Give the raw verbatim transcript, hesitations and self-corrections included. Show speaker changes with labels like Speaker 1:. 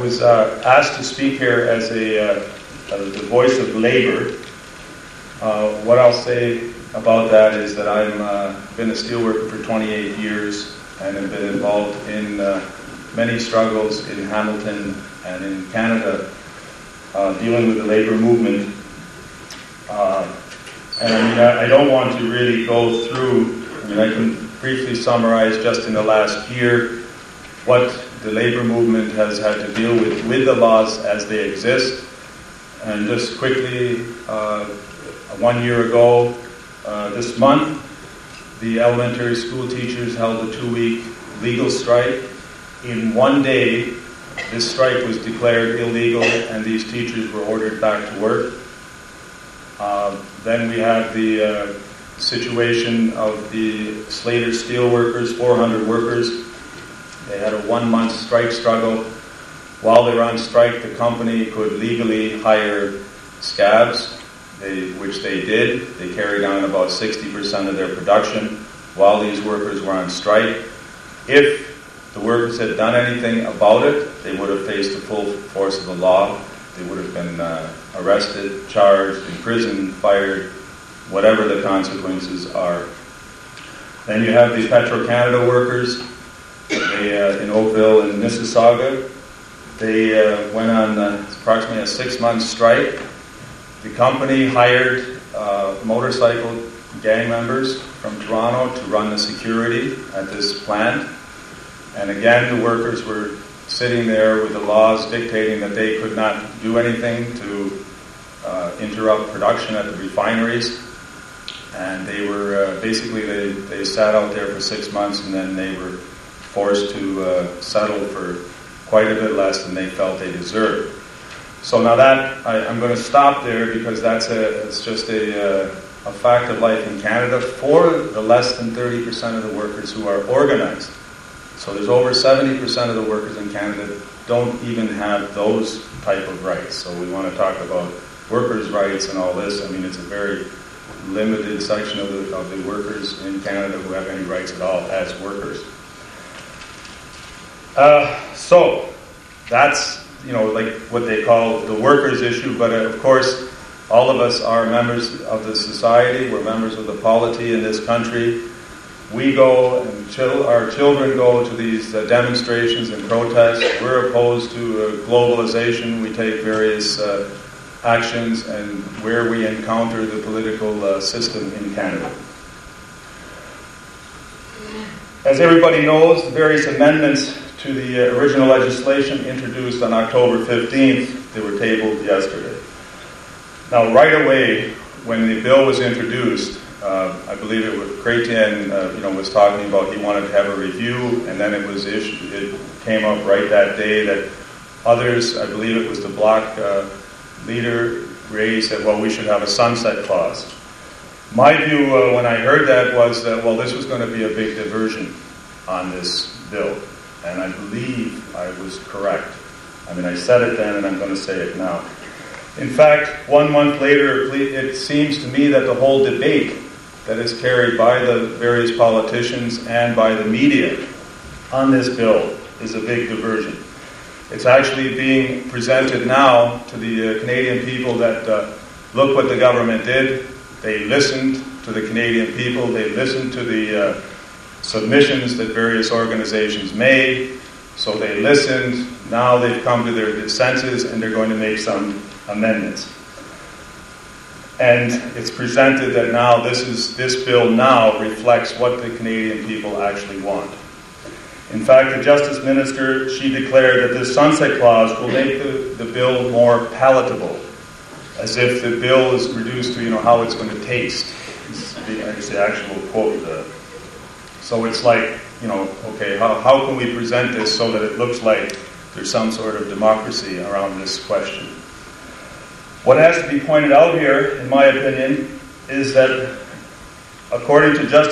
Speaker 1: was uh, asked to speak here as a uh, uh, the voice of labor. Uh, what I'll say about that is that I've uh, been a steelworker for twenty-eight years and have been involved in uh, many struggles in Hamilton and in Canada uh, dealing with the labor movement. Uh, and I mean, I, I don't want to really go through, I mean, I can briefly summarize just in the last year what the labor movement has had to deal with with the laws as they exist. And just quickly, uh, one year ago, uh, this month, the elementary school teachers held a two-week legal strike. In one day, this strike was declared illegal and these teachers were ordered back to work. Uh, then we have the uh, situation of the Slater Steelworkers, four hundred workers. They had a one-month strike struggle. While they were on strike, the company could legally hire scabs, they, which they did. They carried on about sixty percent of their production while these workers were on strike. If the workers had done anything about it, they would have faced the full force of the law. They would have been uh, arrested, charged, imprisoned, fired, whatever the consequences are. Then you have the Petro-Canada workers. They, uh, in Oakville and Mississauga, they uh, went on uh, approximately a six-month strike. The company hired uh, motorcycle gang members from Toronto to run the security at this plant. And again, the workers were sitting there with the laws dictating that they could not do anything to uh, interrupt production at the refineries. And they were, uh, basically, they, they sat out there for six months and then they were forced to uh, settle for quite a bit less than they felt they deserved. So now that, I, I'm going to stop there because that's a, it's just a, uh, a fact of life in Canada for the less than thirty percent of the workers who are organized. So there's over seventy percent of the workers in Canada don't even have those type of rights. So we want to talk about workers' rights and all this. I mean, it's a very limited section of the, of the workers in Canada who have any rights at all as workers. Uh, so that's, you know, like what they call the workers' issue, but uh, of course all of us are members of the society, we're members of the polity in this country. We go and chil- our children go to these uh, demonstrations and protests. We're opposed to uh, globalization. We take various uh, actions and where we encounter the political uh, system in Canada. As everybody knows, the various amendments to the uh, original legislation introduced on October fifteenth, they were tabled yesterday. Now, right away, when the bill was introduced, uh, I believe it was Chrétien, uh, you know, was talking about he wanted to have a review, and then it was issued. It came up right that day that others, I believe it was the Bloc uh, leader, raised that, well, we should have a sunset clause. My view uh, when I heard that was that, well, this was going to be a big diversion on this bill. And I believe I was correct. I mean, I said it then, and I'm going to say it now. In fact, one month later, it seems to me that the whole debate that is carried by the various politicians and by the media on this bill is a big diversion. It's actually being presented now to the uh, Canadian people that, uh, look what the government did. They listened to the Canadian people. They listened to the uh, submissions that various organizations made. So they listened. Now they've come to their senses and they're going to make some amendments. And it's presented that now this is this bill now reflects what the Canadian people actually want. In fact, the Justice Minister, she declared that this sunset clause will make the, the bill more palatable, as if the bill is reduced to, you know, how it's going to taste. It's the, it's the actual quote. Uh, so it's like, you know, okay, how, how can we present this so that it looks like there's some sort of democracy around this question? What has to be pointed out here, in my opinion, is that according to Justice